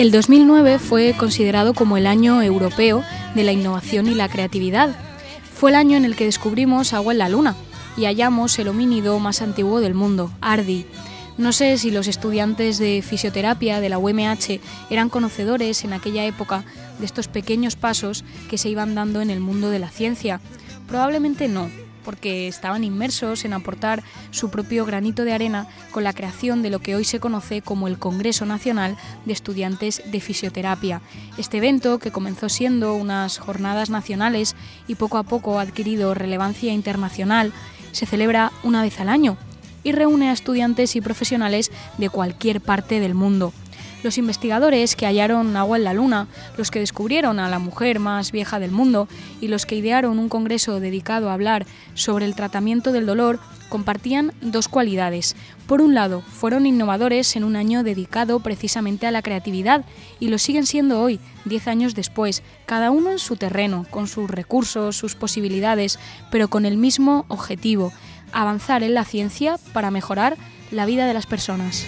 El 2009 fue considerado como el año europeo de la innovación y la creatividad. Fue el año en el que descubrimos agua en la Luna y hallamos el homínido más antiguo del mundo, Ardi. No sé si los estudiantes de fisioterapia de la UMH eran conocedores en aquella época de estos pequeños pasos que se iban dando en el mundo de la ciencia. Probablemente no, porque estaban inmersos en aportar su propio granito de arena con la creación de lo que hoy se conoce como el Congreso Nacional de Estudiantes de Fisioterapia. Este evento, que comenzó siendo unas jornadas nacionales y poco a poco ha adquirido relevancia internacional, se celebra una vez al año y reúne a estudiantes y profesionales de cualquier parte del mundo. Los investigadores que hallaron agua en la Luna, los que descubrieron a la mujer más vieja del mundo y los que idearon un congreso dedicado a hablar sobre el tratamiento del dolor, compartían dos cualidades. Por un lado, fueron innovadores en un año dedicado precisamente a la creatividad y lo siguen siendo hoy, 10 años después, cada uno en su terreno, con sus recursos, sus posibilidades, pero con el mismo objetivo: avanzar en la ciencia para mejorar la vida de las personas.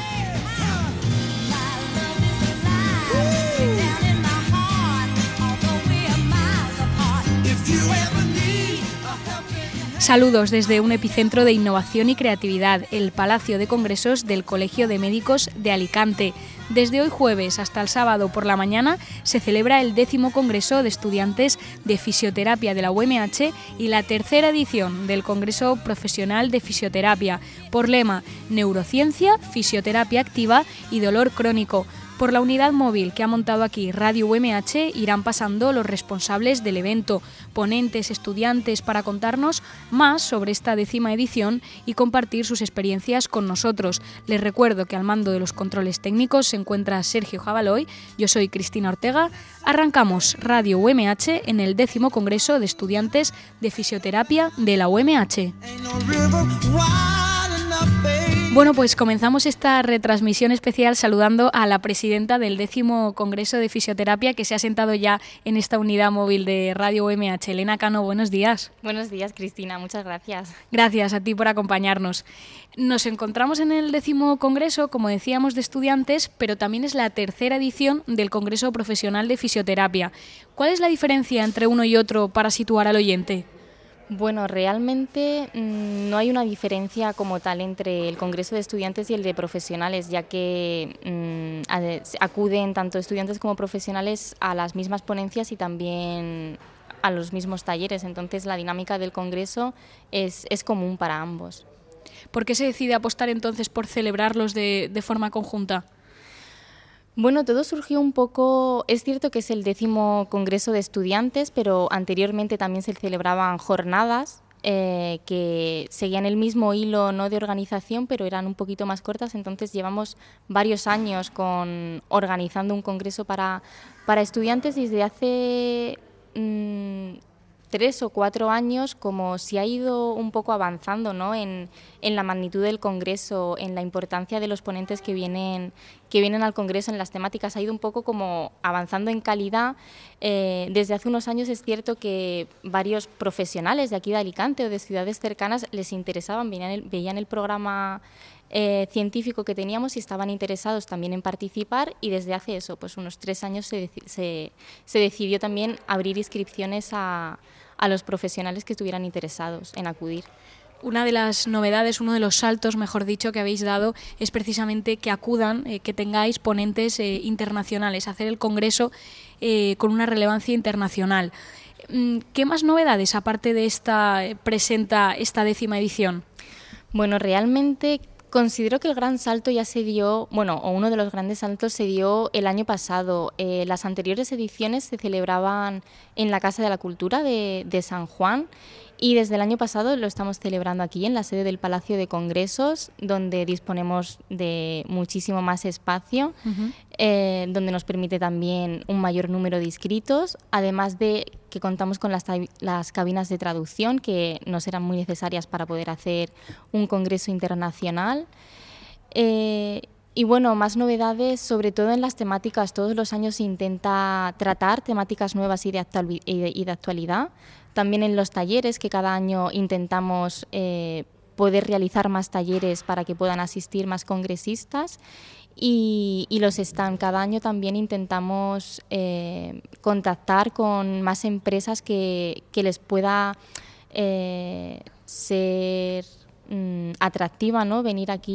Saludos desde un epicentro de innovación y creatividad, el Palacio de Congresos del Colegio de Médicos de Alicante. Desde hoy jueves hasta el sábado por la mañana se celebra el 10º Congreso de Estudiantes de Fisioterapia de la UMH y la tercera edición del Congreso Profesional de Fisioterapia, por lema Neurociencia, Fisioterapia Activa y Dolor Crónico. Por la unidad móvil que ha montado aquí Radio UMH irán pasando los responsables del evento, ponentes, estudiantes, para contarnos más sobre esta 10ª edición y compartir sus experiencias con nosotros. Les recuerdo que al mando de los controles técnicos se encuentra Sergio Jabaloy, yo soy Cristina Ortega. Arrancamos Radio UMH en el 10º Congreso de Estudiantes de Fisioterapia de la UMH. Bueno, pues comenzamos esta retransmisión especial saludando a la presidenta del 10º Congreso de Fisioterapia que se ha sentado ya en esta unidad móvil de Radio UMH. Elena Cano, buenos días. Buenos días, Cristina, muchas gracias. Gracias a ti por acompañarnos. Nos encontramos en el 10º Congreso, como decíamos, de estudiantes, pero también es la tercera edición del Congreso Profesional de Fisioterapia. ¿Cuál es la diferencia entre uno y otro para situar al oyente? Bueno, realmente no hay una diferencia como tal entre el Congreso de Estudiantes y el de Profesionales, ya que acuden tanto estudiantes como profesionales a las mismas ponencias y también a los mismos talleres. Entonces, la dinámica del Congreso es común para ambos. ¿Por qué se decide apostar entonces por celebrarlos de forma conjunta? Bueno, todo surgió un poco, es cierto que es el 10º Congreso de Estudiantes, pero anteriormente también se celebraban jornadas que seguían el mismo hilo, no de organización, pero eran un poquito más cortas. Entonces llevamos varios años organizando un congreso para estudiantes. Desde hace 3 o 4 años, como se ha ido un poco avanzando, ¿no?, en la magnitud del Congreso, en la importancia de los ponentes que vienen al Congreso, en las temáticas, ha ido un poco como avanzando en calidad. Desde hace unos años es cierto que varios profesionales de aquí de Alicante o de ciudades cercanas les interesaban, veían el programa científico que teníamos y estaban interesados también en participar, y desde hace pues unos 3 años se decidió también abrir inscripciones a los profesionales que estuvieran interesados en acudir. Una de las novedades, uno de los saltos, mejor dicho, que habéis dado es precisamente que acudan, que tengáis ponentes internacionales, hacer el congreso con una relevancia internacional. ¿Qué más novedades, aparte de presenta esta 10ª edición? Bueno, realmente considero que el gran salto ya se dio, o uno de los grandes saltos se dio el año pasado. Las anteriores ediciones se celebraban en la Casa de la Cultura de San Juan, y desde el año pasado lo estamos celebrando aquí en la sede del Palacio de Congresos, donde disponemos de muchísimo más espacio, donde nos permite también un mayor número de inscritos, además de que contamos con las cabinas de traducción, que nos eran muy necesarias para poder hacer un congreso internacional. Y bueno, más novedades, sobre todo en las temáticas. Todos los años se intenta tratar temáticas nuevas y de actualidad. También en los talleres, que cada año intentamos poder realizar más talleres para que puedan asistir más congresistas. y los stand. Cada año también intentamos contactar con más empresas que les pueda ser atractiva, ¿no?, venir aquí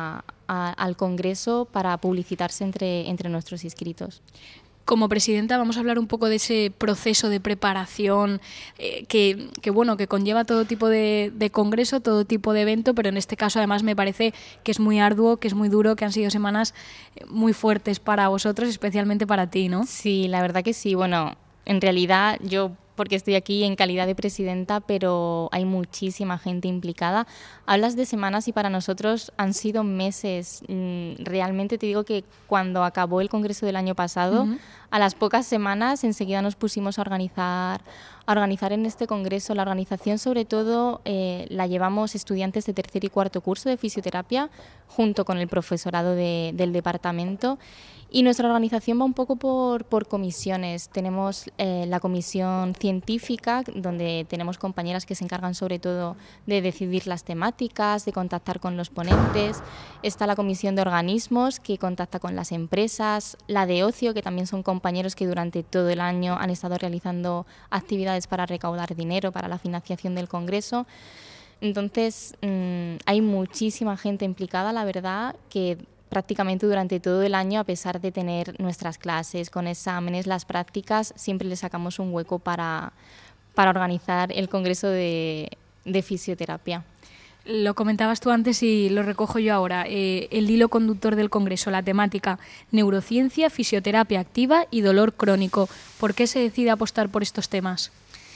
al Congreso para publicitarse entre nuestros inscritos. Como presidenta, vamos a hablar un poco de ese proceso de preparación que conlleva todo tipo de congreso, todo tipo de evento, pero en este caso además me parece que es muy arduo, que es muy duro, que han sido semanas muy fuertes para vosotros, especialmente para ti, ¿no? Sí, la verdad que sí. Bueno, en realidad yo, porque estoy aquí en calidad de presidenta, pero hay muchísima gente implicada. Hablas de semanas y para nosotros han sido meses. Realmente te digo que cuando acabó el Congreso del año pasado, a las pocas semanas enseguida nos pusimos a organizar en este Congreso. La organización sobre todo la llevamos estudiantes de tercer y cuarto curso de fisioterapia junto con el profesorado del departamento. Y nuestra organización va un poco por comisiones. Tenemos la comisión científica, donde tenemos compañeras que se encargan sobre todo de decidir las temáticas, de contactar con los ponentes. Está la comisión de organismos, que contacta con las empresas. La de ocio, que también son compañeros que durante todo el año han estado realizando actividades para recaudar dinero para la financiación del Congreso. Entonces, hay muchísima gente implicada, la verdad, que prácticamente durante todo el año, a pesar de tener nuestras clases con exámenes, las prácticas, siempre le sacamos un hueco para organizar el Congreso de Fisioterapia. Lo comentabas tú antes y lo recojo yo ahora. El hilo conductor del Congreso, la temática neurociencia, fisioterapia activa y dolor crónico. ¿Por qué se decide apostar por estos temas?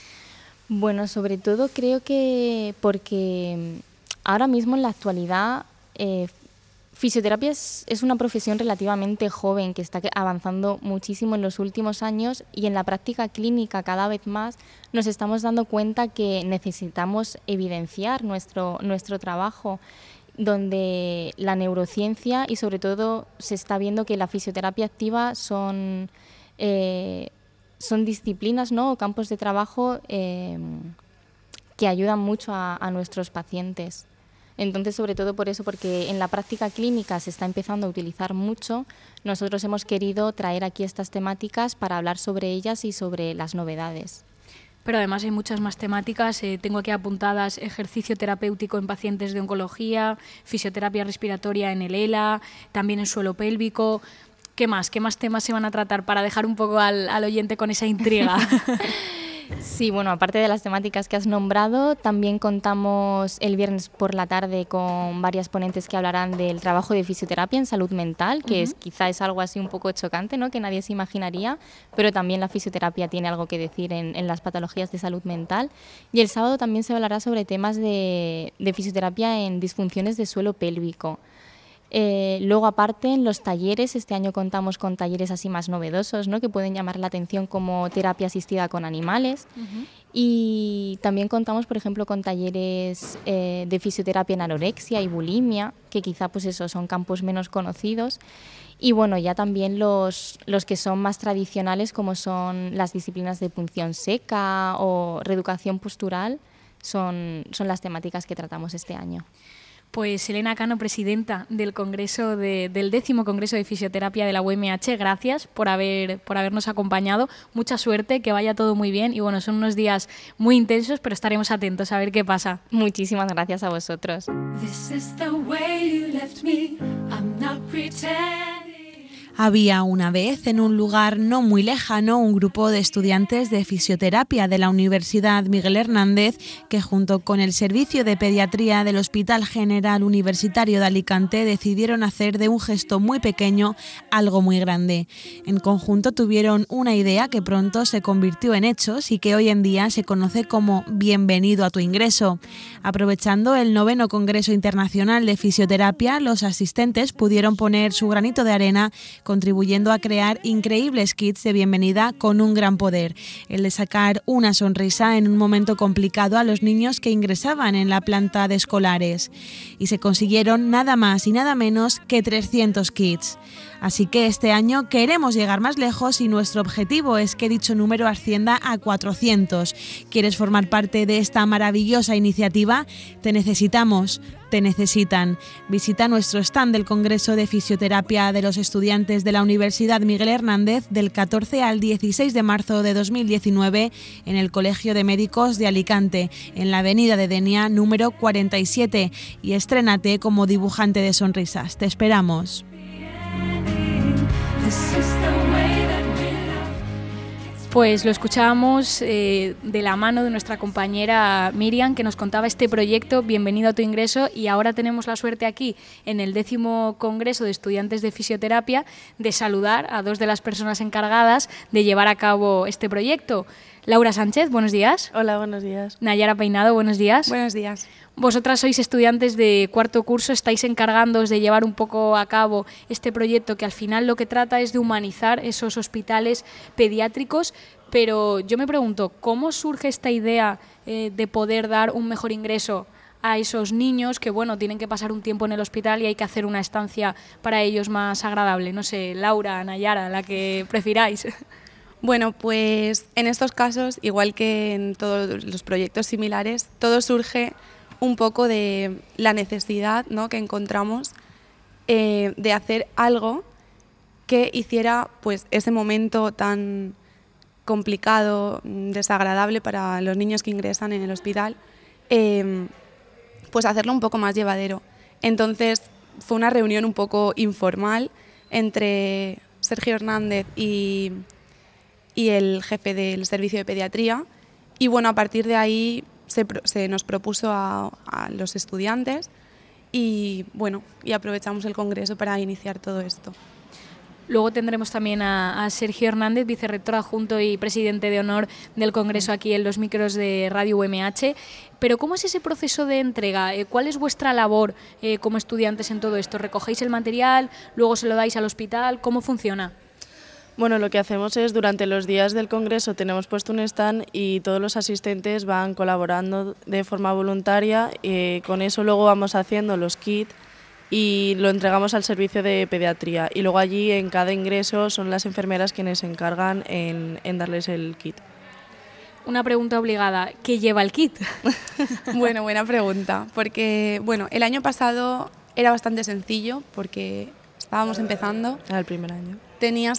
Bueno, sobre todo creo que porque ahora mismo en la actualidad fisioterapia es una profesión relativamente joven que está avanzando muchísimo en los últimos años y en la práctica clínica cada vez más nos estamos dando cuenta que necesitamos evidenciar nuestro trabajo, donde la neurociencia y sobre todo se está viendo que la fisioterapia activa son disciplinas, ¿no?, o campos de trabajo que ayudan mucho a nuestros pacientes. Entonces, sobre todo por eso, porque en la práctica clínica se está empezando a utilizar mucho, nosotros hemos querido traer aquí estas temáticas para hablar sobre ellas y sobre las novedades. Pero además hay muchas más temáticas. Tengo aquí apuntadas ejercicio terapéutico en pacientes de oncología, fisioterapia respiratoria en el ELA, también en suelo pélvico. ¿Qué más? ¿Qué más temas se van a tratar para dejar un poco al oyente con esa intriga? Sí, bueno, aparte de las temáticas que has nombrado, también contamos el viernes por la tarde con varias ponentes que hablarán del trabajo de fisioterapia en salud mental, que quizá es algo así un poco chocante, ¿no?, que nadie se imaginaría, pero también la fisioterapia tiene algo que decir en las patologías de salud mental. Y el sábado también se hablará sobre temas de fisioterapia en disfunciones de suelo pélvico. Luego, aparte, en los talleres, este año contamos con talleres así más novedosos, ¿no?, que pueden llamar la atención, como terapia asistida con animales. Y también contamos, por ejemplo, con talleres de fisioterapia en anorexia y bulimia, que quizá pues eso, son campos menos conocidos. Y bueno, ya también los que son más tradicionales, como son las disciplinas de punción seca o reeducación postural, son las temáticas que tratamos este año. Pues Elena Cano, presidenta del Congreso del 10º Congreso de Fisioterapia de la UMH, gracias por habernos acompañado. Mucha suerte, que vaya todo muy bien y bueno, son unos días muy intensos, pero estaremos atentos a ver qué pasa. Muchísimas gracias a vosotros. Había una vez, en un lugar no muy lejano, un grupo de estudiantes de fisioterapia de la Universidad Miguel Hernández que, junto con el Servicio de Pediatría del Hospital General Universitario de Alicante, decidieron hacer de un gesto muy pequeño algo muy grande. En conjunto tuvieron una idea que pronto se convirtió en hechos y que hoy en día se conoce como Bienvenido a tu ingreso. Aprovechando el 9º Congreso Internacional de Fisioterapia, los asistentes pudieron poner su granito de arena, contribuyendo a crear increíbles kits de bienvenida con un gran poder, el de sacar una sonrisa en un momento complicado a los niños que ingresaban en la planta de escolares. Y se consiguieron nada más y nada menos que 300 kits. Así que este año queremos llegar más lejos y nuestro objetivo es que dicho número ascienda a 400. ¿Quieres formar parte de esta maravillosa iniciativa? iniciativa, te necesitamos, te necesitan. Visita nuestro stand del Congreso de Fisioterapia de los Estudiantes de la Universidad Miguel Hernández del 14 al 16 de marzo de 2019 en el Colegio de Médicos de Alicante, en la avenida de Denia número 47, y estrénate como dibujante de sonrisas. Te esperamos. Pues lo escuchábamos de la mano de nuestra compañera Miriam, que nos contaba este proyecto, Bienvenido a tu ingreso, y ahora tenemos la suerte aquí, en el 10º Congreso de Estudiantes de Fisioterapia, de saludar a dos de las personas encargadas de llevar a cabo este proyecto. Laura Sánchez, buenos días. Hola, buenos días. Nayara Peinado, buenos días. Buenos días. Vosotras sois estudiantes de cuarto curso, estáis encargándoos de llevar un poco a cabo este proyecto que al final lo que trata es de humanizar esos hospitales pediátricos, pero yo me pregunto, ¿cómo surge esta idea de poder dar un mejor ingreso a esos niños que, bueno, tienen que pasar un tiempo en el hospital y hay que hacer una estancia para ellos más agradable? No sé, Laura, Nayara, la que prefiráis. Bueno, pues en estos casos, igual que en todos los proyectos similares, todo surge un poco de la necesidad, ¿no?, que encontramos de hacer algo que hiciera pues ese momento tan complicado, desagradable para los niños que ingresan en el hospital, pues hacerlo un poco más llevadero. Entonces fue una reunión un poco informal entre Sergio Hernández y el jefe del servicio de pediatría, y bueno, a partir de ahí se nos propuso a los estudiantes y bueno, y aprovechamos el congreso para iniciar todo esto. Luego tendremos también a Sergio Hernández, vicerrector adjunto y presidente de honor del congreso aquí en los micros de Radio UMH. Pero ¿cómo es ese proceso de entrega? ¿Cuál es vuestra labor como estudiantes en todo esto? ¿Recogéis el material, luego se lo dais al hospital? ¿Cómo funciona? Bueno, lo que hacemos es, durante los días del congreso tenemos puesto un stand y todos los asistentes van colaborando de forma voluntaria. Con eso luego vamos haciendo los kits y lo entregamos al servicio de pediatría. Y luego allí en cada ingreso son las enfermeras quienes se encargan en darles el kit. Una pregunta obligada, ¿qué lleva el kit? Bueno, buena pregunta, porque bueno, el año pasado era bastante sencillo porque estábamos empezando. Era el primer año. Tenía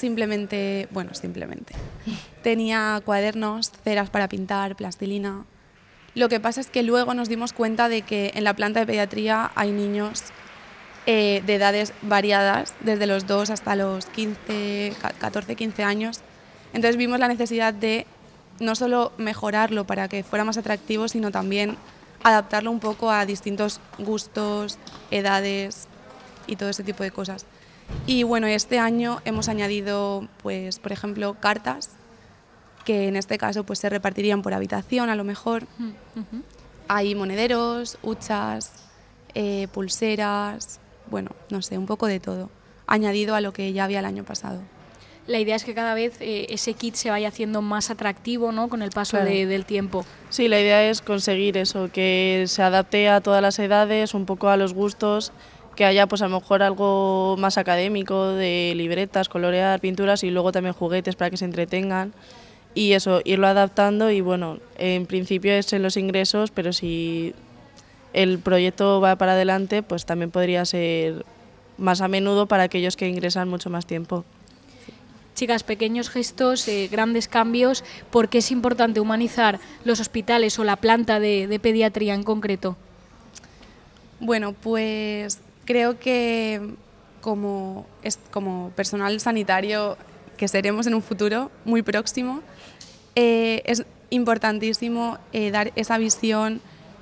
tenía cuadernos, ceras para pintar, plastilina. Lo que pasa es que luego nos dimos cuenta de que en la planta de pediatría hay niños de edades variadas, desde los 2 hasta los 14, 15 años. Entonces vimos la necesidad de no solo mejorarlo para que fuera más atractivo, sino también adaptarlo un poco a distintos gustos, edades y todo ese tipo de cosas. Y bueno, este año hemos añadido, pues, por ejemplo, cartas, que en este caso pues se repartirían por habitación a lo mejor. Uh-huh. Hay monederos, huchas, pulseras, bueno, no sé, un poco de todo, añadido a lo que ya había el año pasado. La idea es que cada vez ese kit se vaya haciendo más atractivo, ¿no?, con el paso del tiempo. Sí, la idea es conseguir eso, que se adapte a todas las edades, un poco a los gustos, que haya pues a lo mejor algo más académico, de libretas, colorear, pinturas, y luego también juguetes para que se entretengan, y eso, irlo adaptando. Y bueno, en principio es en los ingresos, pero si el proyecto va para adelante, pues también podría ser más a menudo para aquellos que ingresan mucho más tiempo. Chicas, pequeños gestos, grandes cambios. ¿Por qué es importante humanizar los hospitales o la planta de pediatría en concreto? Bueno, pues creo que como personal sanitario que seremos en un futuro muy próximo, es importantísimo dar esa visión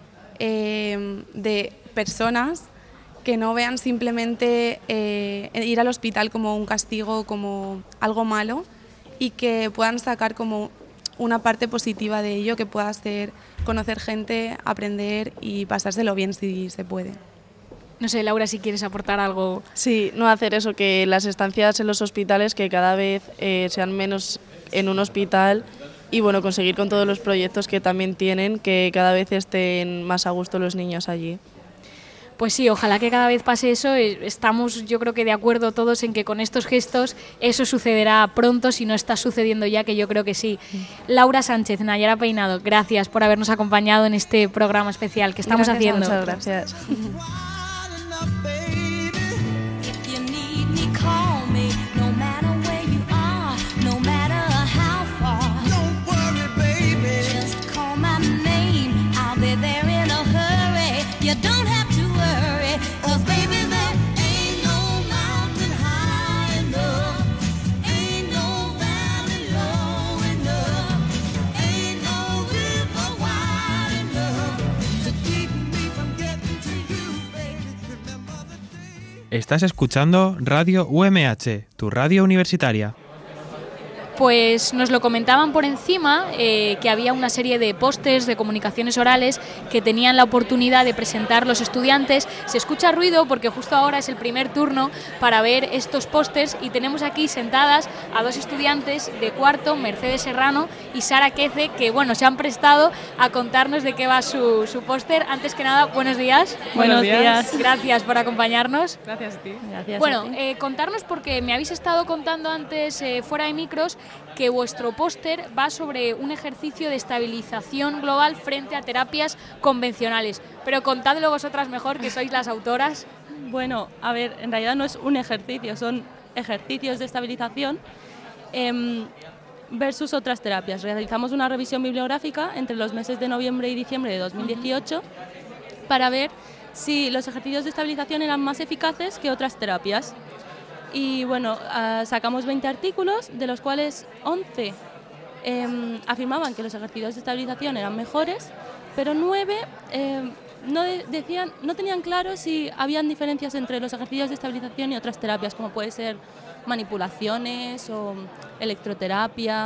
de personas que no vean simplemente ir al hospital como un castigo, como algo malo, y que puedan sacar como una parte positiva de ello, que pueda ser conocer gente, aprender y pasárselo bien si se puede. No sé, Laura, si quieres aportar algo. Sí, no hacer eso, que las estancias en los hospitales que cada vez sean menos en un hospital, y bueno, conseguir con todos los proyectos que también tienen que cada vez estén más a gusto los niños allí. Pues sí, ojalá que cada vez pase eso. Estamos, yo creo que de acuerdo todos en que con estos gestos eso sucederá pronto, si no está sucediendo ya, que yo creo que sí. Laura Sánchez, Nayara Peinado, gracias por habernos acompañado en este programa especial que estamos haciendo. Muchas gracias. Estás escuchando Radio UMH, tu radio universitaria. Pues nos lo comentaban por encima, que había una serie de pósters de comunicaciones orales que tenían la oportunidad de presentar los estudiantes. Se escucha ruido porque justo ahora es el primer turno para ver estos pósters y tenemos aquí sentadas a dos estudiantes de cuarto, Mercedes Serrano y Sara Quece, que bueno, se han prestado a contarnos de qué va su póster. Antes que nada, buenos días. Buenos días. Gracias por acompañarnos. Gracias a ti. Gracias bueno, contarnos, porque me habéis estado contando antes, fuera de micros, que vuestro póster va sobre un ejercicio de estabilización global frente a terapias convencionales. Pero contadlo vosotras mejor, que sois las autoras. Bueno, a ver, en realidad no es un ejercicio, son ejercicios de estabilización versus otras terapias. Realizamos una revisión bibliográfica entre los meses de noviembre y diciembre de 2018 para ver si los ejercicios de estabilización eran más eficaces que otras terapias. Y bueno, sacamos 20 artículos, de los cuales 11 afirmaban que los ejercicios de estabilización eran mejores, pero 9 no tenían claro si habían diferencias entre los ejercicios de estabilización y otras terapias, como puede ser manipulaciones o electroterapia.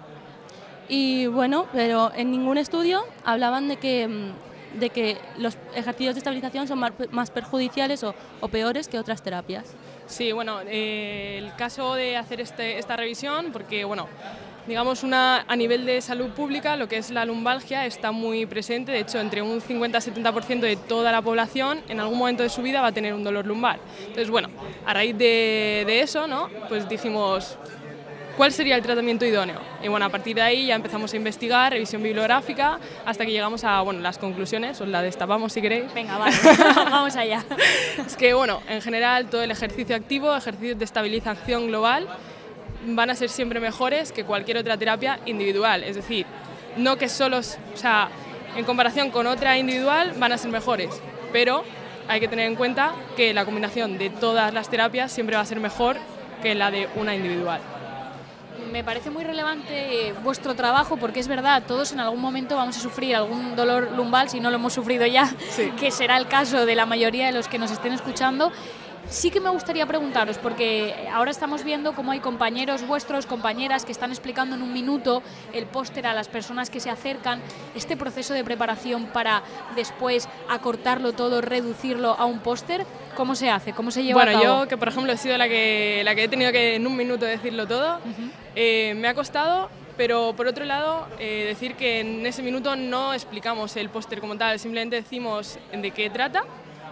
Y bueno, pero en ningún estudio hablaban de que los ejercicios de estabilización son más perjudiciales o peores que otras terapias. Sí, bueno, el caso de hacer esta revisión, porque bueno, digamos a nivel de salud pública, lo que es la lumbalgia está muy presente. De hecho, entre un 50-70% de toda la población en algún momento de su vida va a tener un dolor lumbar. Entonces, bueno, a raíz de eso, ¿no?, pues dijimos, ¿cuál sería el tratamiento idóneo? Y bueno, a partir de ahí ya empezamos a investigar, revisión bibliográfica, hasta que llegamos a las conclusiones. Os la destapamos si queréis. Venga, vale, vamos allá. Es que bueno, en general todo el ejercicio activo, ejercicios de estabilización global, van a ser siempre mejores que cualquier otra terapia individual. Es decir, no que solo, en comparación con otra individual van a ser mejores, pero hay que tener en cuenta que la combinación de todas las terapias siempre va a ser mejor que la de una individual. Me parece muy relevante vuestro trabajo, porque es verdad, todos en algún momento vamos a sufrir algún dolor lumbar, si no lo hemos sufrido ya, sí, que será el caso de la mayoría de los que nos estén escuchando. Sí que me gustaría preguntaros, porque ahora estamos viendo cómo hay compañeros vuestros, compañeras, que están explicando en un minuto el póster a las personas que se acercan, este proceso de preparación para después acortarlo todo, reducirlo a un póster. ¿Cómo se hace? ¿Cómo se lleva a cabo? Bueno, yo, que por ejemplo he sido la que he tenido que en un minuto decirlo todo, me ha costado, pero por otro lado decir que en ese minuto no explicamos el póster como tal, simplemente decimos de qué trata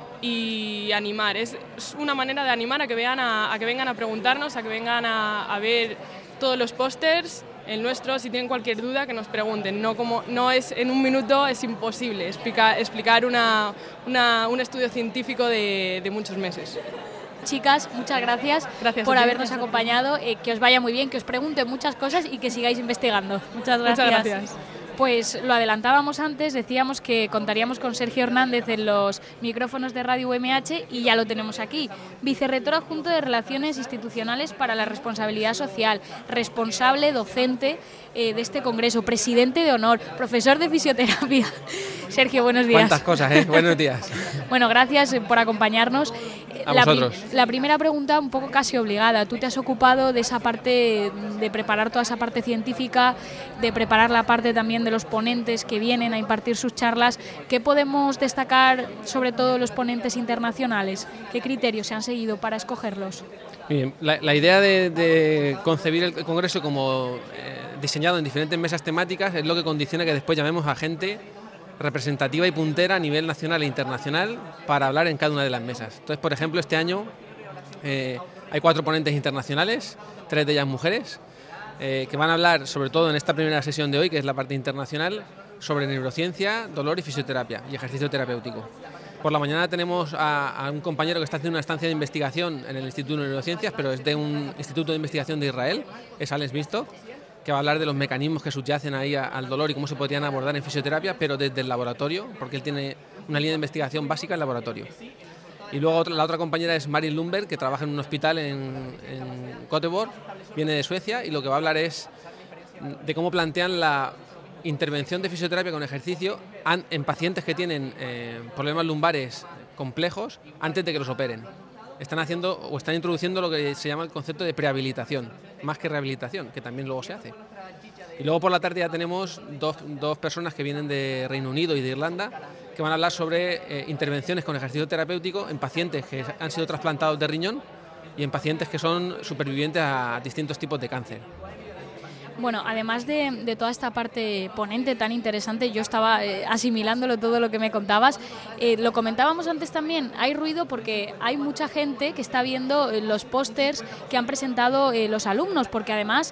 y animar. Es una manera de animar a que vengan a preguntarnos, a que vengan a ver todos los pósters, el nuestro, si tienen cualquier duda que nos pregunten. No es en un minuto, es imposible explicar un estudio científico de muchos meses. Chicas, muchas gracias por habernos acompañado, que os vaya muy bien, que os pregunten muchas cosas y que sigáis investigando. Muchas gracias. Pues lo adelantábamos antes, decíamos que contaríamos con Sergio Hernández en los micrófonos de Radio UMH y ya lo tenemos aquí. Vicerrector adjunto de Relaciones Institucionales para la Responsabilidad Social, responsable docente de este congreso, presidente de honor, profesor de fisioterapia. Sergio, buenos días. Cuántas cosas, ¿eh? Buenos días. Bueno, gracias por acompañarnos. A vosotros. La primera pregunta, un poco casi obligada. Tú te has ocupado de esa parte, de preparar toda esa parte científica, de preparar la parte también de los ponentes que vienen a impartir sus charlas. ¿Qué podemos destacar, sobre todo los ponentes internacionales? ¿Qué criterios se han seguido para escogerlos? Bien, la idea de concebir el congreso como diseñado en diferentes mesas temáticas es lo que condiciona que después llamemos a gente representativa y puntera a nivel nacional e internacional para hablar en cada una de las mesas. Entonces, por ejemplo, este año hay 4 ponentes internacionales, 3 de ellas mujeres, que van a hablar, sobre todo en esta primera sesión de hoy, que es la parte internacional, sobre neurociencia, dolor y fisioterapia y ejercicio terapéutico. Por la mañana tenemos a un compañero que está haciendo una estancia de investigación en el Instituto de Neurociencias, pero es de un instituto de investigación de Israel, es Alex Visto, que va a hablar de los mecanismos que subyacen ahí al dolor y cómo se podrían abordar en fisioterapia, pero desde el laboratorio, porque él tiene una línea de investigación básica en laboratorio. Y luego la otra compañera es Marin Lundberg, que trabaja en un hospital en Göteborg, viene de Suecia, y lo que va a hablar es de cómo plantean la intervención de fisioterapia con ejercicio en pacientes que tienen problemas lumbares complejos antes de que los operen. Están introduciendo lo que se llama el concepto de prehabilitación, más que rehabilitación, que también luego se hace. Y luego por la tarde ya tenemos dos personas que vienen de Reino Unido y de Irlanda, que van a hablar sobre intervenciones con ejercicio terapéutico en pacientes que han sido trasplantados de riñón y en pacientes que son supervivientes a distintos tipos de cáncer. Bueno, además de toda esta parte ponente tan interesante, yo estaba asimilándolo todo lo que me contabas. Lo comentábamos antes también, hay ruido porque hay mucha gente que está viendo los pósters que han presentado los alumnos, porque además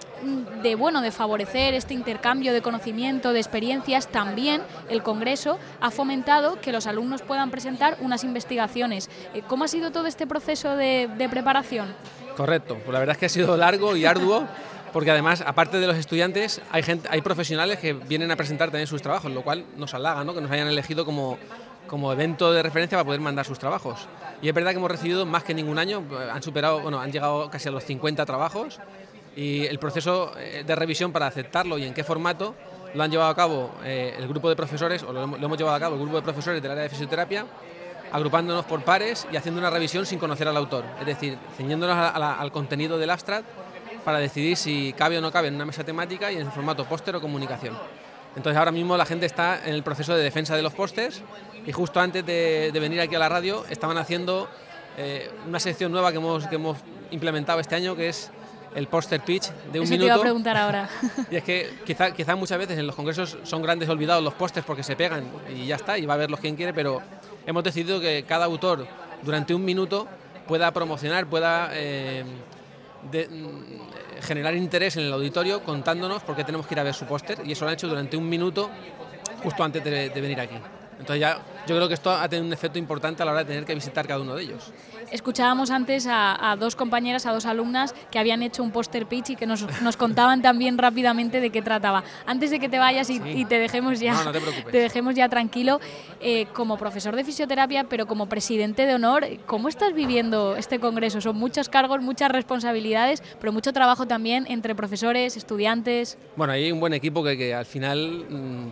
de favorecer este intercambio de conocimiento, de experiencias, también el Congreso ha fomentado que los alumnos puedan presentar unas investigaciones. ¿Cómo ha sido todo este proceso de preparación? Correcto, pues la verdad es que ha sido largo y arduo, porque además, aparte de los estudiantes, hay profesionales que vienen a presentar también sus trabajos, lo cual nos halaga, ¿no?, que nos hayan elegido como evento de referencia para poder mandar sus trabajos. Y es verdad que hemos recibido más que ningún año, han llegado casi a los 50 trabajos, y el proceso de revisión para aceptarlo y en qué formato lo han llevado a cabo el grupo de profesores, o lo hemos llevado a cabo el grupo de profesores del área de fisioterapia, agrupándonos por pares y haciendo una revisión sin conocer al autor, es decir, ceñiéndonos al contenido del abstract para decidir si cabe o no cabe en una mesa temática y en formato póster o comunicación. Entonces ahora mismo la gente está en el proceso de defensa de los pósters, y justo antes de venir aquí a la radio estaban haciendo una sección nueva que hemos implementado este año, que es el póster pitch de un minuto. Eso te iba a preguntar ahora. Y es que quizá muchas veces en los congresos son grandes olvidados los pósters porque se pegan y ya está, y va a verlos quien quiere, pero hemos decidido que cada autor durante un minuto pueda promocionar, pueda generar interés en el auditorio contándonos por qué tenemos que ir a ver su póster, y eso lo han hecho durante un minuto justo antes de venir aquí. Entonces yo creo que esto ha tenido un efecto importante a la hora de tener que visitar cada uno de ellos. Escuchábamos antes a 2 compañeras, a 2 alumnas que habían hecho un póster pitch y que nos contaban también rápidamente de qué trataba. Antes de que te vayas y te dejemos ya, no te preocupes, te dejemos ya tranquilo, como profesor de fisioterapia, pero como presidente de honor, ¿cómo estás viviendo este congreso? Son muchos cargos, muchas responsabilidades, pero mucho trabajo también entre profesores, estudiantes. Bueno, hay un buen equipo que al final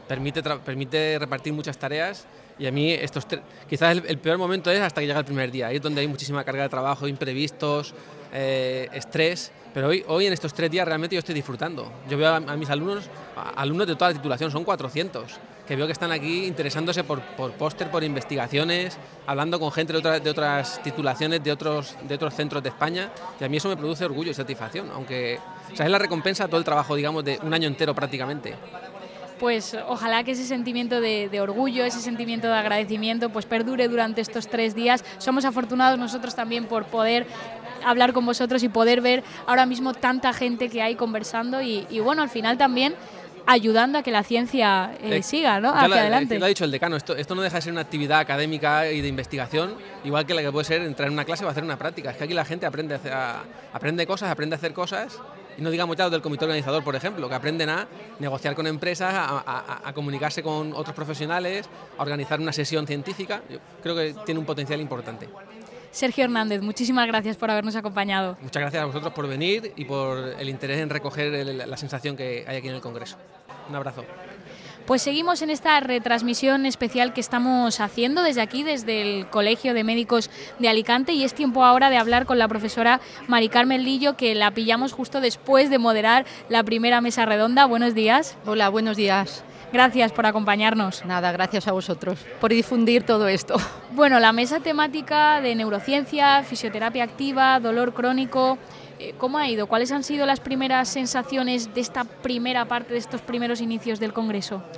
permite repartir muchas tareas. Y a mí quizás el peor momento es hasta que llega el primer día, ahí es donde hay muchísima carga de trabajo, imprevistos, estrés, pero hoy en estos 3 días realmente yo estoy disfrutando. Yo veo a mis alumnos de toda la titulación, son 400, que veo que están aquí interesándose por póster, por investigaciones, hablando con gente de otras titulaciones, de otros centros de España, y a mí eso me produce orgullo y satisfacción, aunque es la recompensa a todo el trabajo, digamos, de un año entero prácticamente. Pues ojalá que ese sentimiento de orgullo, ese sentimiento de agradecimiento pues perdure durante estos 3 días. Somos afortunados nosotros también por poder hablar con vosotros y poder ver ahora mismo tanta gente que hay conversando y bueno, al final también ayudando a que la ciencia siga, ¿no?, hacia adelante. Lo ha dicho el decano, esto no deja de ser una actividad académica y de investigación, igual que la que puede ser entrar en una clase o hacer una práctica. Es que aquí la gente aprende cosas, aprende a hacer cosas. Y no digamos ya del comité organizador, por ejemplo, que aprenden a negociar con empresas, a comunicarse con otros profesionales, a organizar una sesión científica. Yo creo que tiene un potencial importante. Sergio Hernández, muchísimas gracias por habernos acompañado. Muchas gracias a vosotros por venir y por el interés en recoger la sensación que hay aquí en el Congreso. Un abrazo. Pues seguimos en esta retransmisión especial que estamos haciendo desde aquí, desde el Colegio de Médicos de Alicante, y es tiempo ahora de hablar con la profesora Mari Carmen Lillo, que la pillamos justo después de moderar la primera mesa redonda. Buenos días. Hola, buenos días. Gracias por acompañarnos. Nada, gracias a vosotros por difundir todo esto. Bueno, la mesa temática de neurociencia, fisioterapia activa, dolor crónico, ¿cómo ha ido? ¿Cuáles han sido las primeras sensaciones de esta primera parte, de estos primeros inicios del Congreso?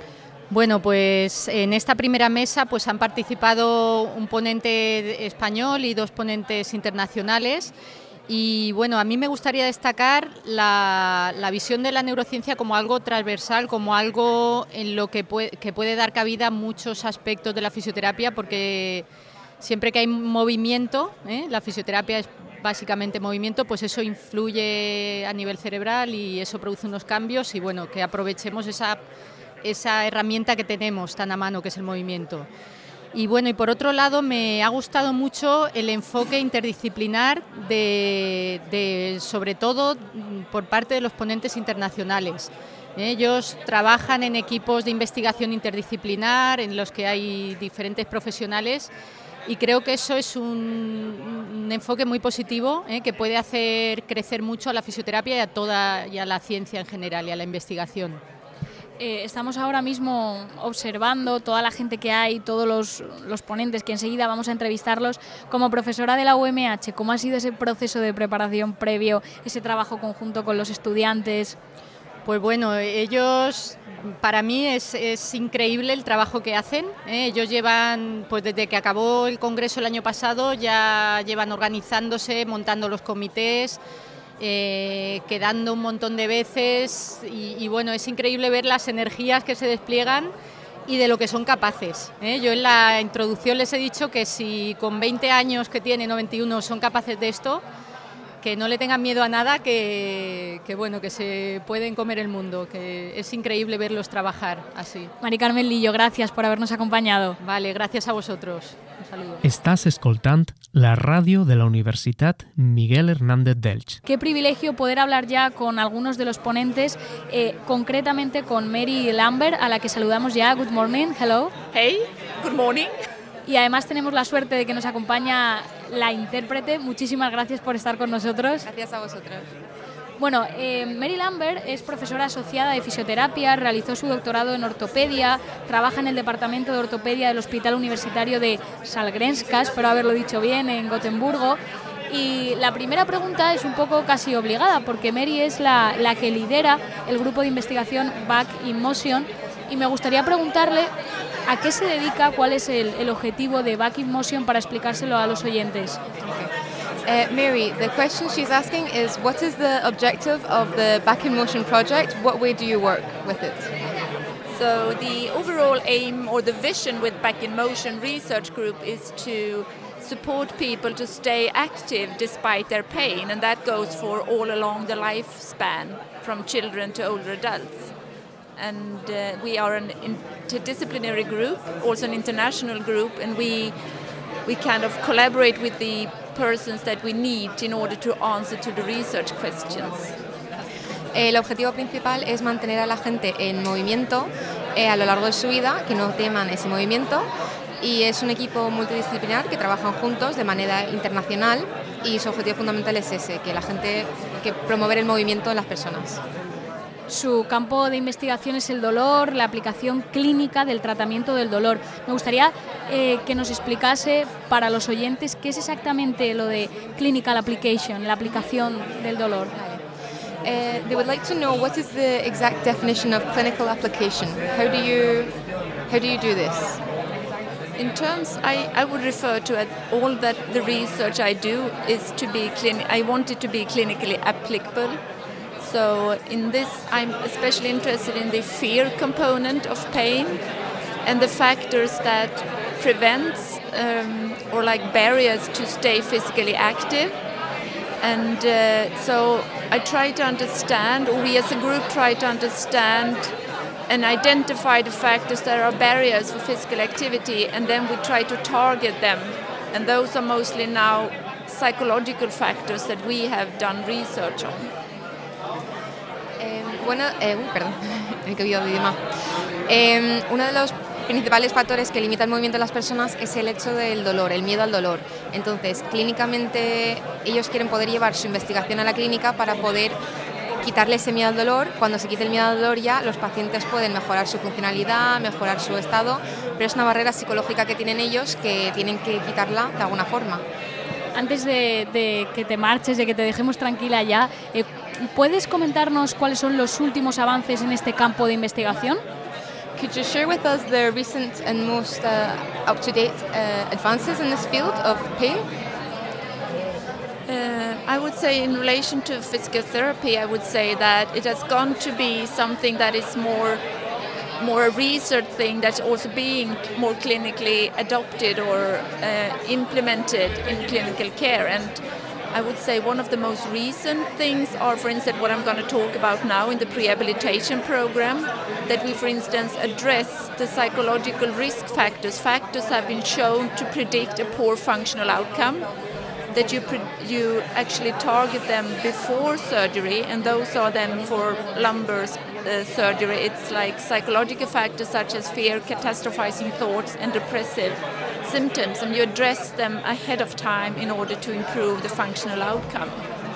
Bueno, pues en esta primera mesa pues han participado un ponente español y 2 ponentes internacionales. Y bueno, a mí me gustaría destacar la visión de la neurociencia como algo transversal, como algo en lo que puede dar cabida a muchos aspectos de la fisioterapia, porque siempre que hay movimiento, la fisioterapia es básicamente movimiento, pues eso influye a nivel cerebral y eso produce unos cambios y bueno, que aprovechemos esa herramienta que tenemos tan a mano, que es el movimiento. Y bueno, y por otro lado me ha gustado mucho el enfoque interdisciplinar sobre todo por parte de los ponentes internacionales. Ellos trabajan en equipos de investigación interdisciplinar en los que hay diferentes profesionales y creo que eso es un enfoque muy positivo, que puede hacer crecer mucho a la fisioterapia y a la ciencia en general y a la investigación. Estamos ahora mismo observando toda la gente que hay, todos los ponentes, que enseguida vamos a entrevistarlos. Como profesora de la UMH, ¿cómo ha sido ese proceso de preparación previo, ese trabajo conjunto con los estudiantes? Pues bueno, ellos, para mí es increíble el trabajo que hacen. Ellos llevan, pues desde que acabó el congreso el año pasado, ya llevan organizándose, montando los comités, quedando un montón de veces y bueno, es increíble ver las energías que se despliegan y de lo que son capaces. Yo en la introducción les he dicho que si con 20 años que tienen o 21 son capaces de esto, que no le tengan miedo a nada, que bueno, que se pueden comer el mundo, que es increíble verlos trabajar así. Mari Carmen Lillo, gracias por habernos acompanyado. Vale, gracias a vosotros. Un saludo. Estàs escoltant la ràdio de la Universitat Miguel Hernández d'Elx. Qué privilegio poder hablar ya con algunos de los ponentes, concretamente con Mary Lambert, a la que saludamos ya. Good morning, hello. Hey, good morning. Y además tenemos la suerte de que nos acompaña la intérprete. Muchísimas gracias por estar con nosotros. Gracias a vosotros. Bueno, Mary Lambert es profesora asociada de fisioterapia, realizó su doctorado en ortopedia, trabaja en el departamento de ortopedia del Hospital Universitario de Sahlgrenska, espero haberlo dicho bien, en Gotemburgo. Y la primera pregunta es un poco casi obligada, porque Mary es la que lidera el grupo de investigación Back in Motion, y me gustaría preguntarle a qué se dedica, cuál es el objetivo de Back in Motion para explicárselo a los oyentes. Mary, the question she's asking is, what is the objective of the Back in Motion project? What way do you work with it? So the overall aim or the vision with Back in Motion research group is to support people to stay active despite their pain, and that goes for all along the lifespan, from children to older adults. And we are an interdisciplinary group, also an international group, and we kind of collaborate with the persons that we need in order to answer to the research questions. El objetivo principal es mantener a la gente en movimiento a lo largo de su vida, que no teman ese movimiento, y es un equipo multidisciplinar que trabajan juntos de manera internacional y su objetivo fundamental es ese, que promover el movimiento en las personas. Su campo de investigación es el dolor, la aplicación clínica del tratamiento del dolor. Me gustaría que nos explicase para los oyentes qué es exactamente lo de clinical application, la aplicación del dolor. They would like to know what is the exact definition of clinical application. How do you do this? In terms, I would refer to all that the research I do is to be I want it to be clinically applicable. So in this, I'm especially interested in the fear component of pain and the factors that prevents or like barriers to stay physically active. And so I try to understand, or we as a group try to understand and identify the factors that are barriers for physical activity, and then we try to target them. And those are mostly now psychological factors that we have done research on. He cambiado de idioma. Uno de los principales factores que limita el movimiento de las personas es el hecho del dolor, el miedo al dolor. Entonces, clínicamente, ellos quieren poder llevar su investigación a la clínica para poder quitarle ese miedo al dolor. Cuando se quite el miedo al dolor ya los pacientes pueden mejorar su funcionalidad, mejorar su estado, pero es una barrera psicológica que tienen ellos que tienen que quitarla de alguna forma. Antes de que te marches, de que te dejemos tranquila ya, ¿puedes comentarnos cuáles son los últimos avances en este campo de investigación? Could you share with us the recent and most up-to-date advances in this field of pain? I would say in relation to physical therapy, I would say that it has gone to be something that is more a research thing that's also being more clinically adopted or implemented in clinical care. And I would say one of the most recent things are, for instance, what I'm going to talk about now in the prehabilitation program, that we, for instance, address the psychological risk factors. Factors have been shown to predict a poor functional outcome, that you actually target them before surgery, and those are then for lumbar surgery. It's like psychological factors such as fear, catastrophizing thoughts, and depressive symptoms, and you address them ahead of time in order to improve the functional outcome.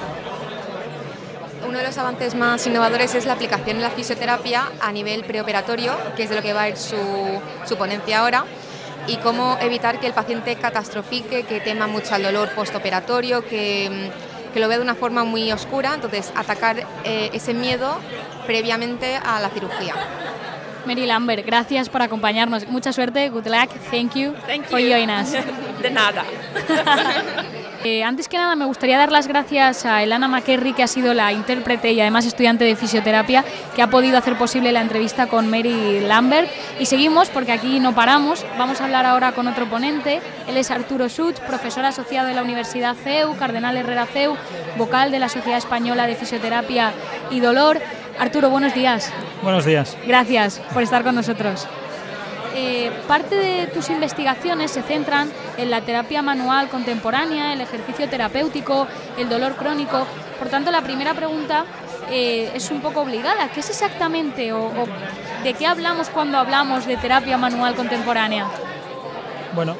Uno de los avances más innovadores es la aplicación de la fisioterapia a nivel preoperatorio, que es de lo que va a ir su ponencia ahora, y cómo evitar que el paciente catastrofique, que tema mucho al dolor postoperatorio, que lo vea de una forma muy oscura, entonces atacar ese miedo previamente a la cirugía. Mary Lambert, gracias por acompañarnos. Mucha suerte, good luck, thank you for joining us. De nada. Antes que nada me gustaría dar las gracias a Elana McKerry, que ha sido la intérprete y además estudiante de fisioterapia, que ha podido hacer posible la entrevista con Mary Lambert. Y seguimos porque aquí no paramos. Vamos a hablar ahora con otro ponente. Él es Arturo Schutz, profesor asociado de la Universidad CEU, Cardenal Herrera CEU, vocal de la Sociedad Española de Fisioterapia y Dolor. Arturo, buenos días. Buenos días. Gracias por estar con nosotros. Parte de tus investigaciones se centran en la terapia manual contemporánea, el ejercicio terapéutico, el dolor crónico. Por tanto, la primera pregunta es un poco obligada. ¿Qué es exactamente o de qué hablamos cuando hablamos de terapia manual contemporánea? Bueno,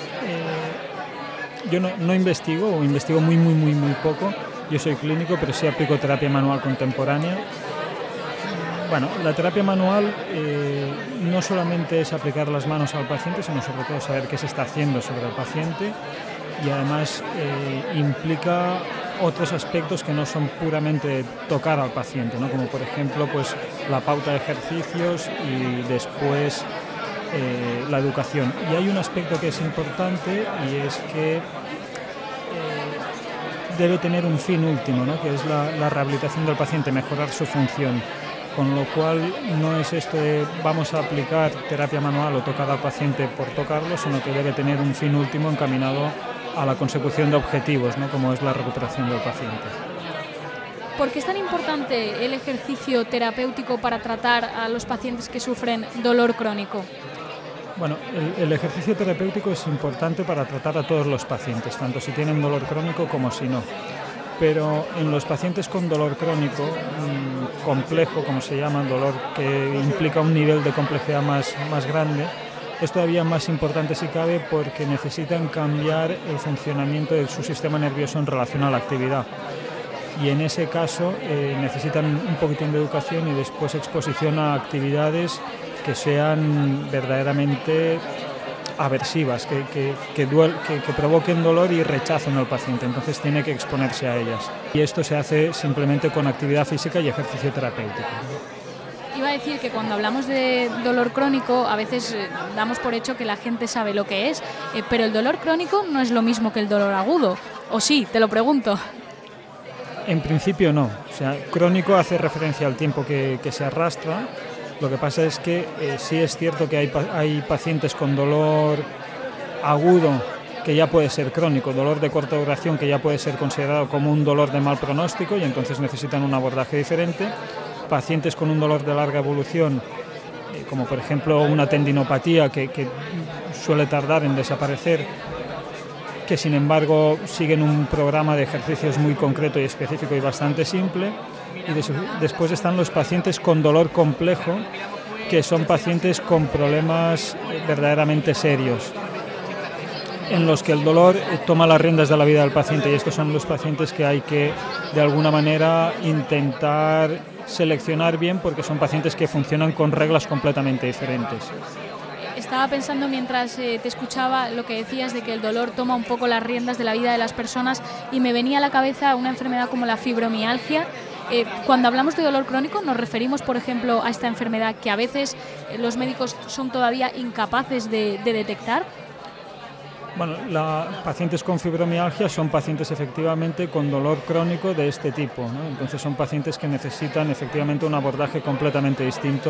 yo no investigo, o investigo muy poco. Yo soy clínico, pero sí aplico terapia manual contemporánea. Bueno, la terapia manual no solamente es aplicar las manos al paciente, sino sobre todo saber qué se está haciendo sobre el paciente, y además implica otros aspectos que no son puramente tocar al paciente, ¿no? Como por ejemplo pues la pauta de ejercicios y después la educación. Y hay un aspecto que es importante, y es que debe tener un fin último, ¿no? Que es la rehabilitación del paciente, mejorar su función. Con lo cual no es esto de vamos a aplicar terapia manual o tocar al paciente por tocarlo, sino que debe tener un fin último encaminado a la consecución de objetivos, ¿no? Como es la recuperación del paciente. ¿Por qué es tan importante el ejercicio terapéutico para tratar a los pacientes que sufren dolor crónico? Bueno, el ejercicio terapéutico es importante para tratar a todos los pacientes, tanto si tienen dolor crónico como si no. Pero en los pacientes con dolor crónico complejo, como se llama, dolor que implica un nivel de complejidad más grande, es todavía más importante si cabe, porque necesitan cambiar el funcionamiento de su sistema nervioso en relación a la actividad. Y en ese caso necesitan un poquitín de educación y después exposición a actividades que sean verdaderamente aversivas, que provoquen dolor y rechacen al paciente. Entonces tiene que exponerse a ellas. Y esto se hace simplemente con actividad física y ejercicio terapéutico. Iba a decir que cuando hablamos de dolor crónico a veces damos por hecho que la gente sabe lo que es, pero el dolor crónico no es lo mismo que el dolor agudo. ¿O sí? Te lo pregunto. En principio no. O sea, crónico hace referencia al tiempo que se arrastra. Lo que pasa es que sí es cierto que hay pacientes con dolor agudo que ya puede ser crónico, dolor de corta duración que ya puede ser considerado como un dolor de mal pronóstico y entonces necesitan un abordaje diferente. Pacientes con un dolor de larga evolución, como por ejemplo una tendinopatía que suele tardar en desaparecer, que sin embargo siguen un programa de ejercicios muy concreto y específico y bastante simple. Y después están los pacientes con dolor complejo, que son pacientes con problemas verdaderamente serios, en los que el dolor toma las riendas de la vida del paciente, y estos son los pacientes que hay que de alguna manera intentar seleccionar bien, porque son pacientes que funcionan con reglas completamente diferentes. Estaba pensando mientras te escuchaba lo que decías de que el dolor toma un poco las riendas de la vida de las personas, y me venía a la cabeza una enfermedad como la fibromialgia, Cuando hablamos de dolor crónico, nos referimos, por ejemplo, a esta enfermedad que a veces los médicos son todavía incapaces de detectar. Bueno, pacientes con fibromialgia son pacientes efectivamente con dolor crónico de este tipo, ¿no? Entonces son pacientes que necesitan efectivamente un abordaje completamente distinto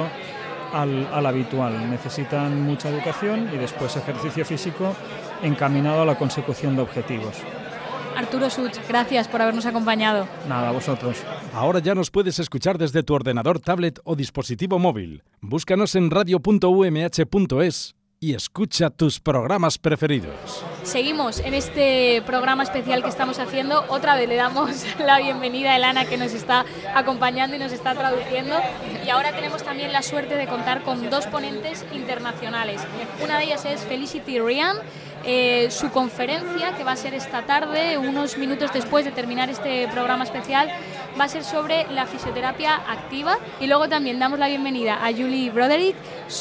al habitual. Necesitan mucha educación y después ejercicio físico encaminado a la consecución de objetivos. Arturo Such, gracias por habernos acompañado. Nada, a vosotros. Ahora ya nos puedes escuchar desde tu ordenador, tablet o dispositivo móvil. Búscanos en radio.umh.es y escucha tus programas preferidos. Seguimos en este programa especial que estamos haciendo. Otra vez le damos la bienvenida a Elana, que nos está acompañando y nos está traduciendo. Y ahora tenemos también la suerte de contar con 2 ponentes internacionales. Una de ellas es Felicity Ryan. Su conferencia, que va a ser esta tarde, unos minutos después de terminar este programa especial, va a ser sobre la fisioterapia activa. Y luego también damos la bienvenida a Julie Broderick.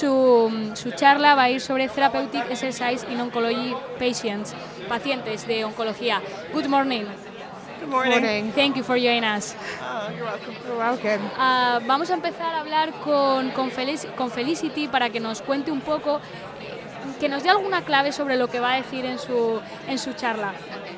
Su charla va a ir sobre Therapeutic Exercise in Oncology Patients, pacientes de oncología. Good morning. Good morning. Thank you for joining us. You're welcome. You're welcome. Vamos a empezar a hablar con Felicity para que nos cuente un poco, que nos dé alguna clave sobre lo que va a decir en su charla.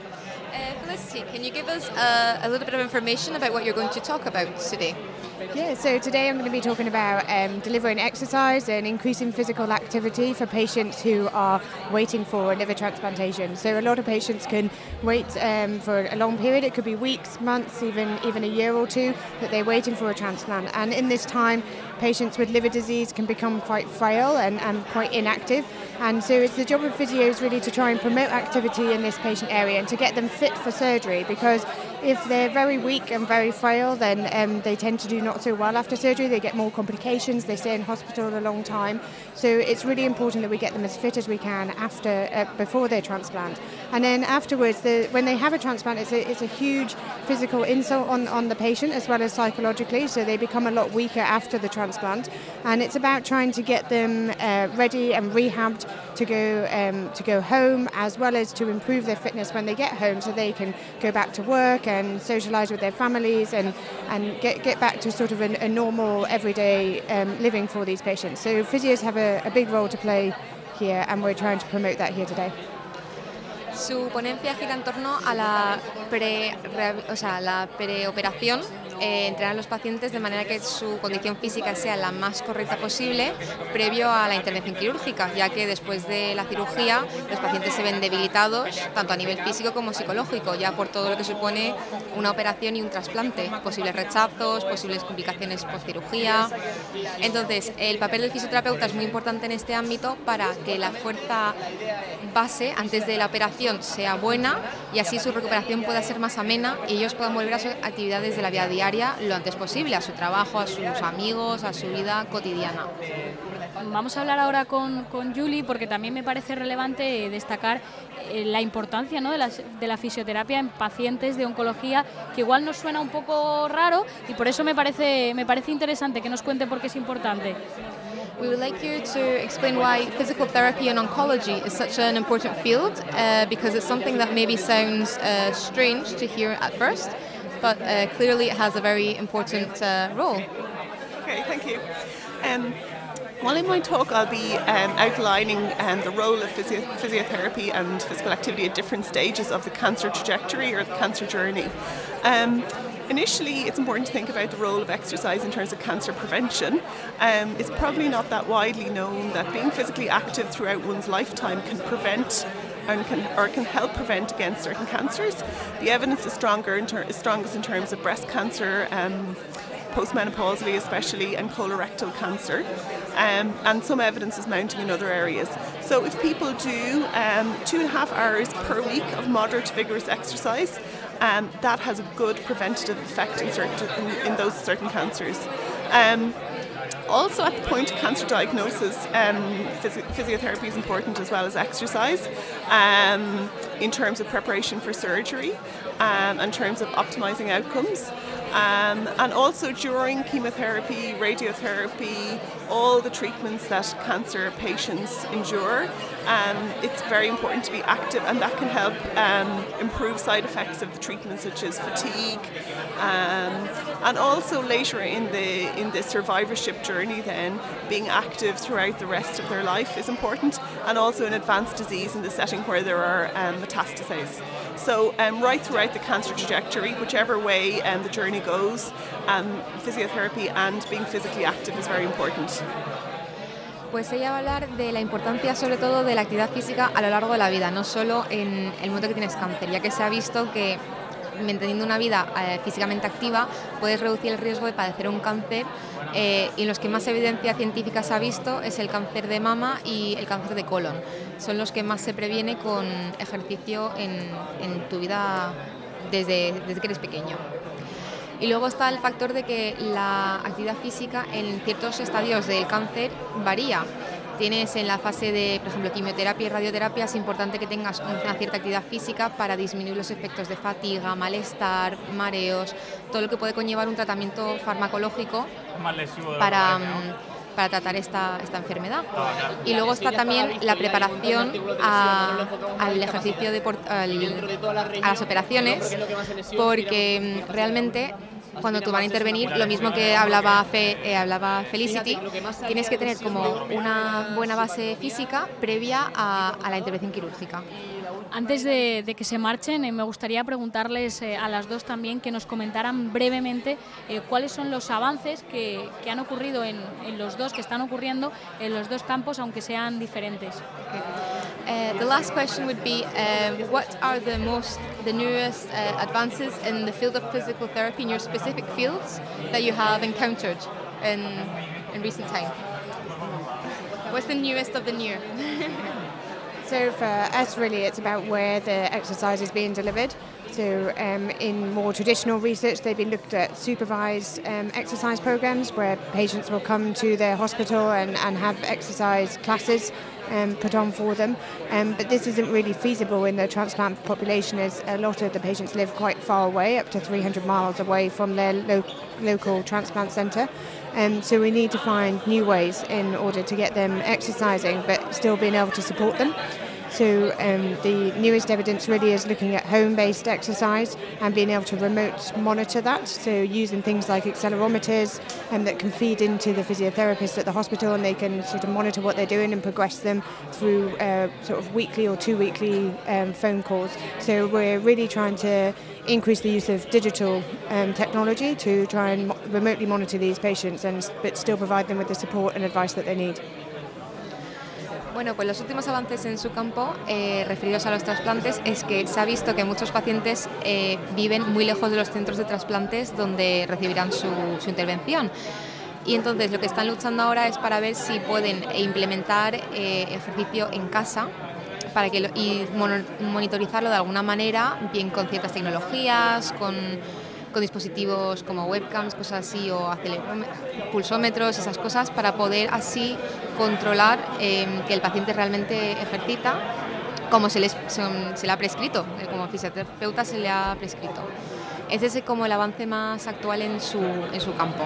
Felicity, can you give us a little bit of information about what you're going to talk about today? Yeah, so today I'm going to be talking about delivering exercise and increasing physical activity for patients who are waiting for liver transplantation. So a lot of patients can wait for a long period. It could be weeks, months, even a year or two that they're waiting for a transplant. And in this time, patients with liver disease can become quite frail and quite inactive. And so it's the job of physios really to try and promote activity in this patient area and to get them fit for surgery, because if they're very weak and very frail, then they tend to do not so well after surgery. They get more complications, they stay in hospital a long time. So it's really important that we get them as fit as we can before their transplant. And then afterwards, when they have a transplant, it's a huge physical insult on the patient as well as psychologically, so they become a lot weaker after the transplant. And it's about trying to get them ready and rehabbed to go home, as well as to improve their fitness when they get home, so they can go back to work and socialise with their families and get back to sort of a normal everyday living for these patients. So physios have a big role to play here, and we're trying to promote that here today. Su ponencia gira en torno a la preoperación, entrenar a los pacientes de manera que su condición física sea la más correcta posible previo a la intervención quirúrgica, ya que después de la cirugía los pacientes se ven debilitados tanto a nivel físico como psicológico, ya por todo lo que supone una operación y un trasplante, posibles rechazos, posibles complicaciones post-cirugía. Entonces, el papel del fisioterapeuta es muy importante en este ámbito para que la fuerza base antes de la operación sea buena y así su recuperación pueda ser más amena y ellos puedan volver a sus actividades de la vida diaria lo antes posible, a su trabajo, a sus amigos, a su vida cotidiana. Vamos a hablar ahora con Julie, porque también me parece relevante destacar la importancia, ¿no?, de la fisioterapia en pacientes de oncología, que igual nos suena un poco raro y por eso me parece interesante que nos cuente por qué es importante. We would like you to explain why physical therapy in oncology is such an important field, because it's something that maybe sounds strange to hear at first, but clearly it has a very important role. Okay, thank you. Well, in my talk I'll be outlining the role of physiotherapy and physical activity at different stages of the cancer trajectory or the cancer journey. Initially, it's important to think about the role of exercise in terms of cancer prevention. It's probably not that widely known that being physically active throughout one's lifetime can prevent and can help prevent against certain cancers. The evidence is strongest in terms of breast cancer, postmenopausally especially, and colorectal cancer. And some evidence is mounting in other areas. So if people do 2.5 hours per week of moderate to vigorous exercise, that has a good preventative effect in those certain cancers. Also, at the point of cancer diagnosis, physiotherapy is important as well as exercise in terms of preparation for surgery, in terms of optimising outcomes. And also during chemotherapy, radiotherapy, all the treatments that cancer patients endure. It's very important to be active, and that can help improve side effects of the treatment, such as fatigue, and also later in the survivorship journey. Then being active throughout the rest of their life is important, and also in advanced disease in the setting where there are metastases. So right throughout the cancer trajectory, whichever way the journey goes, physiotherapy and being physically active is very important. Pues ella va a hablar de la importancia sobre todo de la actividad física a lo largo de la vida, no solo en el momento que tienes cáncer, ya que se ha visto que manteniendo una vida físicamente activa puedes reducir el riesgo de padecer un cáncer, y los que más evidencia científica se ha visto es el cáncer de mama y el cáncer de colon. Son los que más se previene con ejercicio en tu vida desde que eres pequeño. Y luego está el factor de que la actividad física en ciertos estadios del cáncer varía. Tienes en la fase de, por ejemplo, quimioterapia y radioterapia, es importante que tengas una cierta actividad física para disminuir los efectos de fatiga, malestar, mareos, todo lo que puede conllevar un tratamiento farmacológico para tratar esta enfermedad. Y luego está también la preparación al ejercicio, a las operaciones, porque realmente cuando tú van a intervenir, lo mismo que hablaba Felicity, tienes que tener como una buena base física previa a la intervención quirúrgica. Antes de que se marchen, me gustaría preguntarles a las dos también que nos comentaran brevemente cuáles son los avances que han ocurrido que están ocurriendo en los dos campos, aunque sean diferentes. The last question would be, what are the newest advances in the field of physical therapy in your specific fields that you have encountered in recent time? What's the newest of the new? So for us, really, it's about where the exercise is being delivered. So in more traditional research, they've been looked at supervised exercise programs where patients will come to their hospital and have exercise classes put on for them. But this isn't really feasible in the transplant population, as a lot of the patients live quite far away, up to 300 miles away from their local transplant centre. So we need to find new ways in order to get them exercising but still being able to support them. So the newest evidence really is looking at home-based exercise and being able to remote monitor that. So using things like accelerometers that can feed into the physiotherapists at the hospital, and they can sort of monitor what they're doing and progress them through sort of weekly or 2 weekly phone calls. So we're really trying to increase the use of digital technology to try and remotely monitor these patients but still provide them with the support and advice that they need. Bueno, pues los últimos avances en su campo referidos a los trasplantes es que se ha visto que muchos pacientes viven muy lejos de los centros de trasplantes donde recibirán su intervención. Y entonces lo que están luchando ahora es para ver si pueden implementar ejercicio en casa y monitorizarlo de alguna manera, bien con ciertas tecnologías, con dispositivos como webcams, cosas así, o pulsómetros, esas cosas, para poder así controlar que el paciente realmente ejercita como se le ha prescrito, como fisioterapeuta se le ha prescrito. Ese es como el avance más actual en su campo.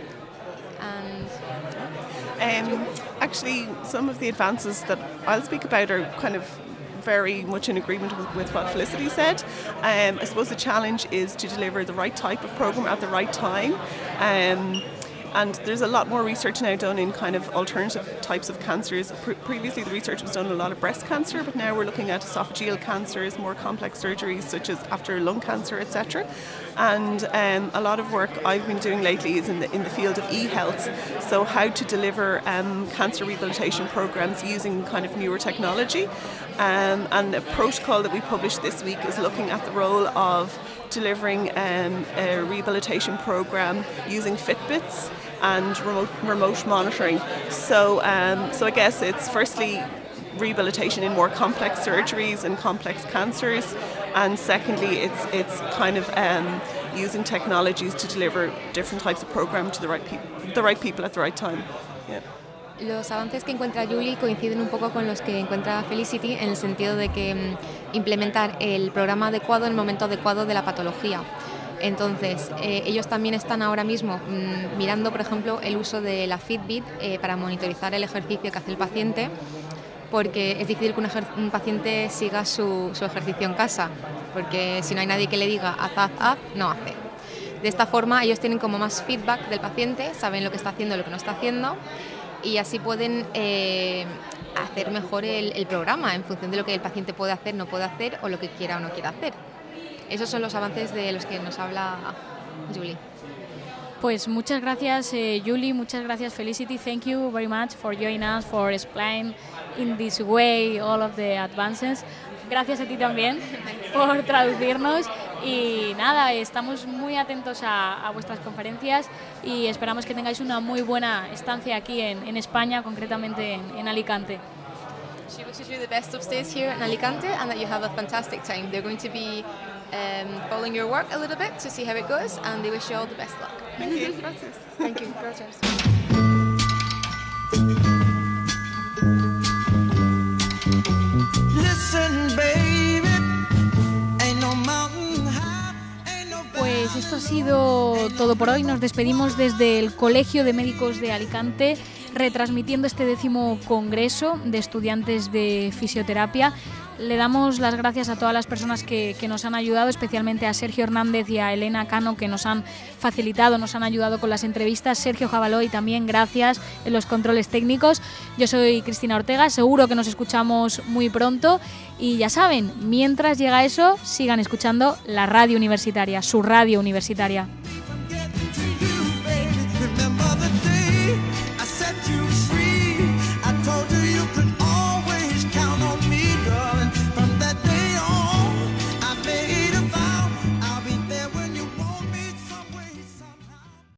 Actually, some of the advances that I'll speak about are kind of very much in agreement with what Felicity said. I suppose the challenge is to deliver the right type of program at the right time. And there's a lot more research now done in kind of alternative types of cancers. Previously the research was done on a lot of breast cancer, but now we're looking at esophageal cancers, more complex surgeries such as after lung cancer, etc. And a lot of work I've been doing lately is in the field of e-health. So how to deliver cancer rehabilitation programs using kind of newer technology. And a protocol that we published this week is looking at the role of delivering a rehabilitation program using Fitbits and remote monitoring. So I guess it's firstly rehabilitation in more complex surgeries and complex cancers, and secondly it's kind of using technologies to deliver different types of program to the right people at the right time. Yeah. Los avances que encuentra Julie coinciden un poco con los que encuentra Felicity, en el sentido de que implementar el programa adecuado en el momento adecuado de la patología. Entonces, ellos también están ahora mismo mirando, por ejemplo, el uso de la Fitbit para monitorizar el ejercicio que hace el paciente, porque es difícil que un paciente siga su ejercicio en casa, porque si no hay nadie que le diga haz, no hace. De esta forma ellos tienen como más feedback del paciente, saben lo que está haciendo y lo que no está haciendo, y así pueden hacer mejor el programa en función de lo que el paciente puede hacer, no puede hacer o lo que quiera o no quiera hacer. Esos son los avances de los que nos habla Julie. Pues muchas gracias Julie, muchas gracias Felicity. Thank you very much for joining us, for explaining in this way all of the advances. Gracias a ti también por traducirnos y nada, estamos muy atentos a vuestras conferencias y esperamos que tengáis una muy buena estancia aquí en España, concretamente en Alicante. She wishes you the best of stays here in Alicante and that you have a fantastic time. They're going to be following your work a little bit to see how it goes and they wish you all the best luck. Thank you. Gracias. Thank you. Gracias. Listen, baby, ain't no mountain high, ain't no. Pues esto ha sido todo por hoy. Nos despedimos desde el Colegio de Médicos de Alicante, retransmitiendo este 10º Congreso de Estudiantes de Fisioterapia. Le damos las gracias a todas las personas que nos han ayudado, especialmente a Sergio Hernández y a Elena Cano, que nos han facilitado, nos han ayudado con las entrevistas. Sergio Jabaloy también, gracias en los controles técnicos. Yo soy Cristina Ortega, seguro que nos escuchamos muy pronto. Y ya saben, mientras llega eso, sigan escuchando la radio universitaria, su radio universitaria.